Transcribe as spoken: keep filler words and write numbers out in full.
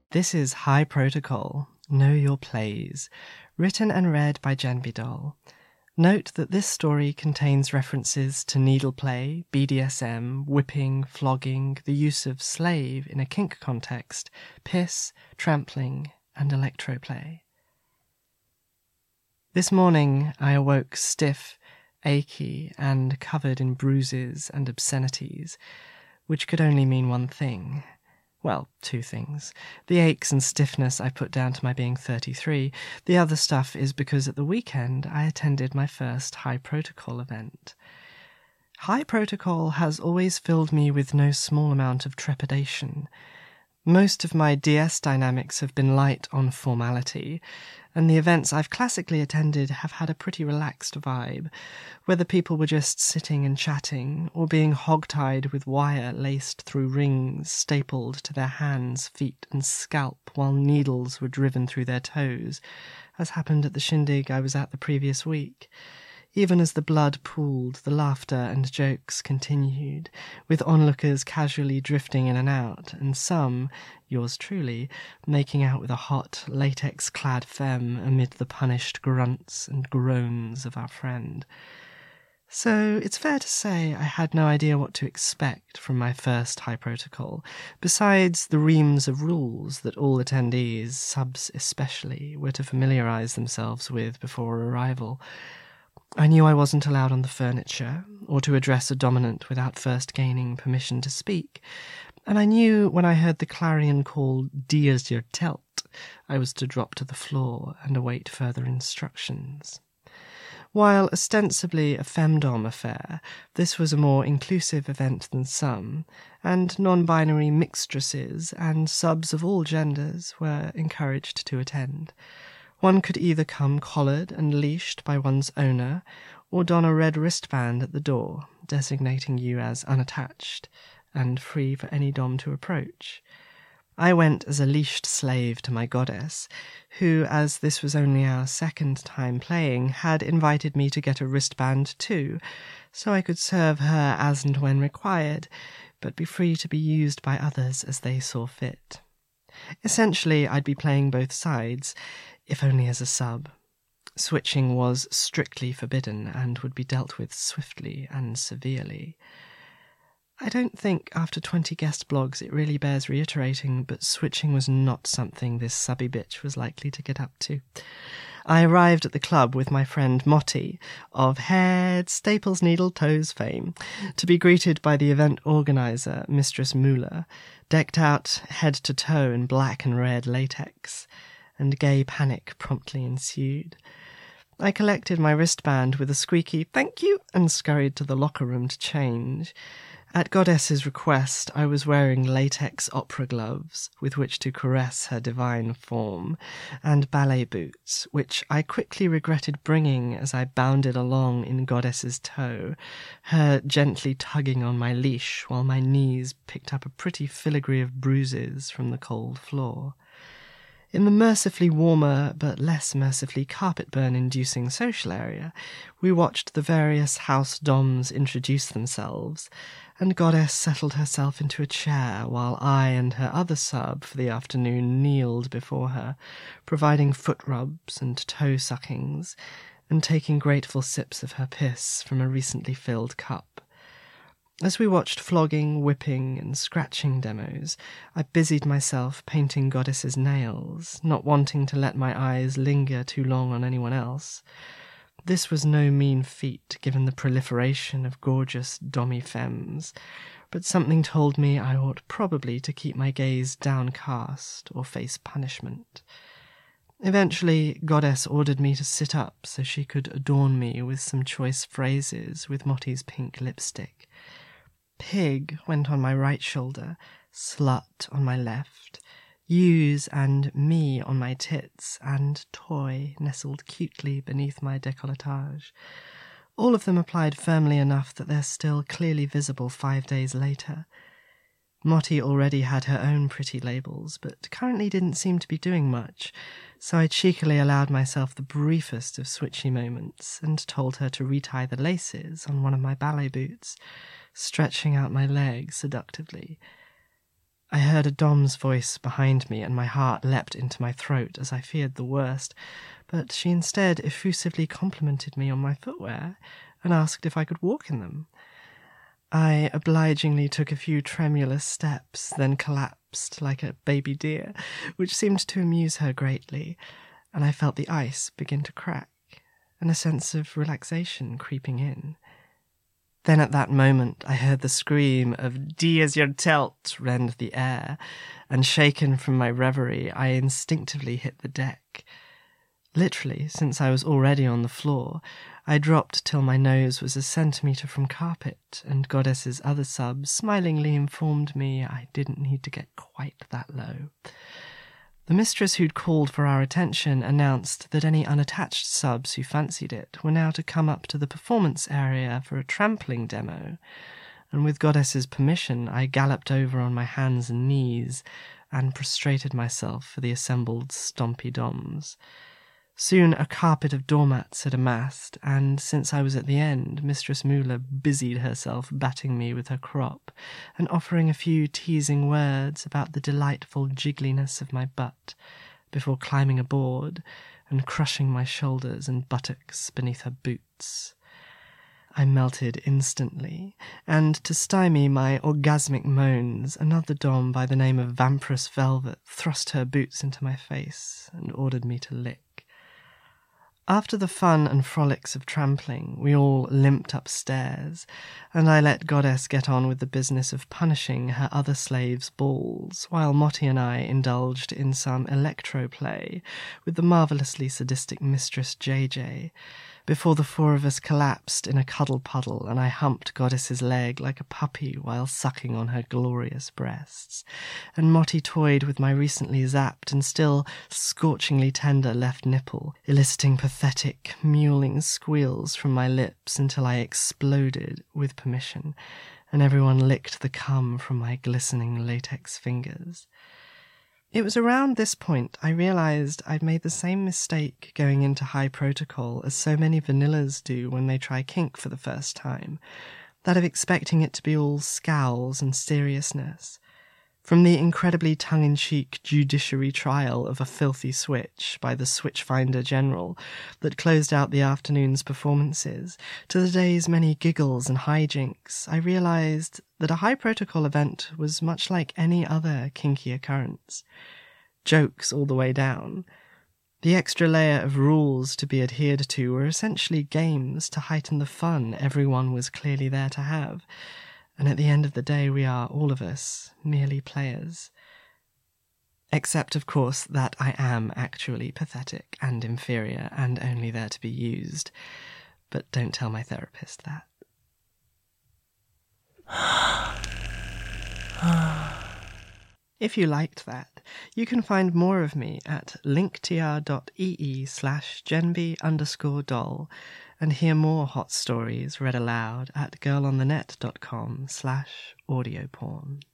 This is High Protocol, Know Your Plays, written and read by Jen Vidal. Note that this story contains references to needleplay, B D S M, whipping, flogging, the use of slave in a kink context, piss, trampling, and electroplay. This morning I awoke stiff, achy, and covered in bruises and obscenities, which could only mean one thing. Well, two things. The aches and stiffness I put down to my being thirty-three. The other stuff is because at the weekend I attended my first High Protocol event. High Protocol has always filled me with no small amount of trepidation. Most of my D S dynamics have been light on formality, and the events I've classically attended have had a pretty relaxed vibe, whether people were just sitting and chatting, or being hog-tied with wire laced through rings stapled to their hands, feet, and scalp while needles were driven through their toes, as happened at the shindig I was at the previous week. Even as the blood pooled, the laughter and jokes continued, with onlookers casually drifting in and out, and some, yours truly, making out with a hot, latex-clad femme amid the punished grunts and groans of our friend. So it's fair to say I had no idea what to expect from my first High Protocol, besides the reams of rules that all attendees, subs especially, were to familiarise themselves with before arrival. I knew I wasn't allowed on the furniture, or to address a dominant without first gaining permission to speak, and I knew when I heard the clarion call "Dia's your telt," I was to drop to the floor and await further instructions. While ostensibly a femdom affair, this was a more inclusive event than some, and non-binary mixtresses and subs of all genders were encouraged to attend. One could either come collared and leashed by one's owner, or don a red wristband at the door, designating you as unattached, and free for any dom to approach. I went as a leashed slave to my goddess, who, as this was only our second time playing, had invited me to get a wristband too, so I could serve her as and when required, but be free to be used by others as they saw fit. Essentially, I'd be playing both sides, if only as a sub. Switching was strictly forbidden and would be dealt with swiftly and severely. I don't think after twenty guest blogs it really bears reiterating, but switching was not something this subby bitch was likely to get up to. I arrived at the club with my friend Motti, of Head, Staples, Needle, Toes fame, to be greeted by the event organiser, Mistress Muller, decked out head to toe in black and red latex, and gay panic promptly ensued. I collected my wristband with a squeaky "thank you" and scurried to the locker room to change. At Goddess's request, I was wearing latex opera gloves with which to caress her divine form, and ballet boots, which I quickly regretted bringing as I bounded along in Goddess's tow, her gently tugging on my leash while my knees picked up a pretty filigree of bruises from the cold floor. In the mercifully warmer but less mercifully carpet burn-inducing social area, we watched the various house doms introduce themselves, and Goddess settled herself into a chair while I and her other sub for the afternoon kneeled before her, providing foot rubs and toe suckings, and taking grateful sips of her piss from a recently filled cup. As we watched flogging, whipping, and scratching demos, I busied myself painting Goddess's nails, not wanting to let my eyes linger too long on anyone else. This was no mean feat, given the proliferation of gorgeous dommy femmes, but something told me I ought probably to keep my gaze downcast or face punishment. Eventually, Goddess ordered me to sit up so she could adorn me with some choice phrases with Motti's pink lipstick. Pig went on my right shoulder, slut on my left, use and me on my tits, and toy nestled cutely beneath my décolletage. All of them applied firmly enough that they're still clearly visible five days later. Motti already had her own pretty labels, but currently didn't seem to be doing much, so I cheekily allowed myself the briefest of switchy moments and told her to retie the laces on one of my ballet boots, stretching out my legs seductively. I heard a dom's voice behind me, and my heart leapt into my throat as I feared the worst, but she instead effusively complimented me on my footwear and asked if I could walk in them. I obligingly took a few tremulous steps, then collapsed like a baby deer, which seemed to amuse her greatly, and I felt the ice begin to crack, and a sense of relaxation creeping in. Then at that moment I heard the scream of "Die is your telt" rend the air, and shaken from my reverie, I instinctively hit the deck. Literally, since I was already on the floor, I dropped till my nose was a centimetre from carpet, and Goddess's other sub smilingly informed me I didn't need to get quite that low. The mistress who'd called for our attention announced that any unattached subs who fancied it were now to come up to the performance area for a trampling demo, and with Goddess's permission I galloped over on my hands and knees and prostrated myself for the assembled stompy doms. Soon a carpet of doormats had amassed, and since I was at the end, Mistress Moolah busied herself batting me with her crop and offering a few teasing words about the delightful jiggliness of my butt before climbing aboard and crushing my shoulders and buttocks beneath her boots. I melted instantly, and to stymie my orgasmic moans, another dom by the name of Vampirous Velvet thrust her boots into my face and ordered me to lick. After the fun and frolics of trampling, we all limped upstairs, and I let Goddess get on with the business of punishing her other slaves' balls, while Motty and I indulged in some electro-play with the marvellously sadistic Mistress J J, before the four of us collapsed in a cuddle-puddle and I humped Goddess's leg like a puppy while sucking on her glorious breasts, and Motty toyed with my recently zapped and still scorchingly tender left nipple, eliciting pathetic, mewling squeals from my lips until I exploded with permission, and everyone licked the cum from my glistening latex fingers. It was around this point I realised I'd made the same mistake going into high protocol as so many vanillas do when they try kink for the first time, that of expecting it to be all scowls and seriousness. From the incredibly tongue-in-cheek judiciary trial of a filthy switch by the Switchfinder General that closed out the afternoon's performances, to the day's many giggles and hijinks, I realised that a high-protocol event was much like any other kinky occurrence. Jokes all the way down. The extra layer of rules to be adhered to were essentially games to heighten the fun everyone was clearly there to have, and at the end of the day we are, all of us, merely players. Except, of course, that I am actually pathetic and inferior and only there to be used. But don't tell my therapist that. If you liked that, you can find more of me at linktr.ee slash genby underscore doll and hear more hot stories read aloud at girlonthenet.com slash audioporn.